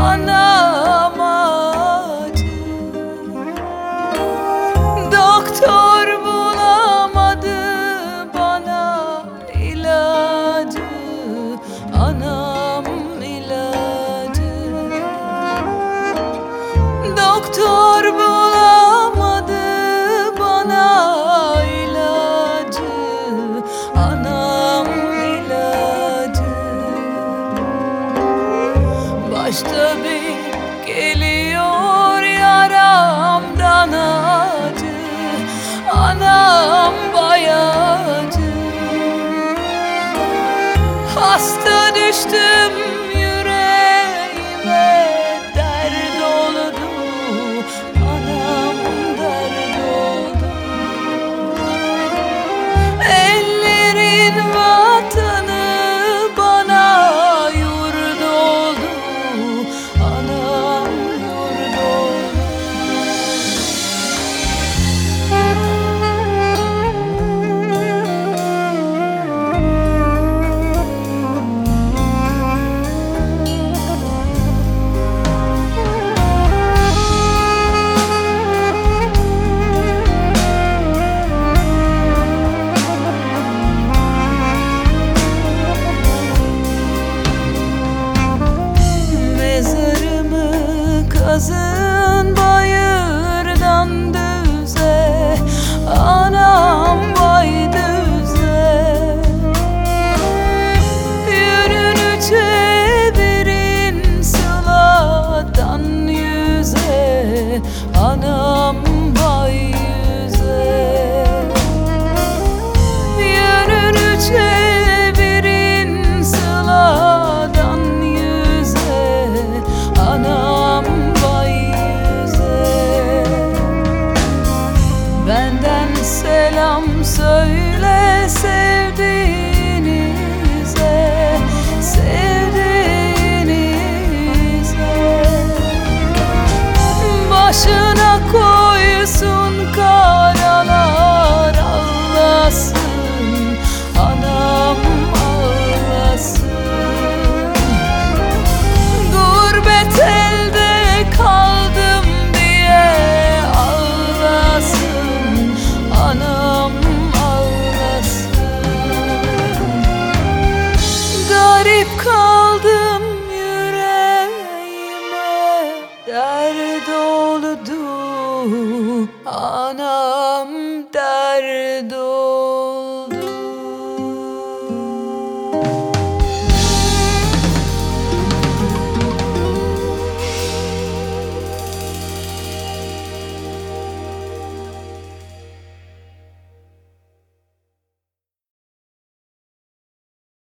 anam acı. Doktor bulamadı bana ilacı, anam ilacı. Doktor bulamadı bana ilacı, anam ilacı. Başta bir geliyor yaramdan acı, anam bayacı. Hasta düştüm yüreğime, dert oldu, anam dert oldu. Ellerin vatanı bana yurt oldu, anam yurt oldu. Mezarımı kazın bayırdan düze, anam vay düze. Yönünü çevirin sıladan yüze, anam vay yüze. Yönünü çevirin sıladan yüze, anam vay yüze. Benden selam söyle sevdiğinize, sevdiğinize. Başına koysun karalar ağlasın, anam ağlasın. Gurbet elde kaldım diye ağlasın, anam ağlasın. Garip kaldım yüreğime, dert oldu, anam dert oldu.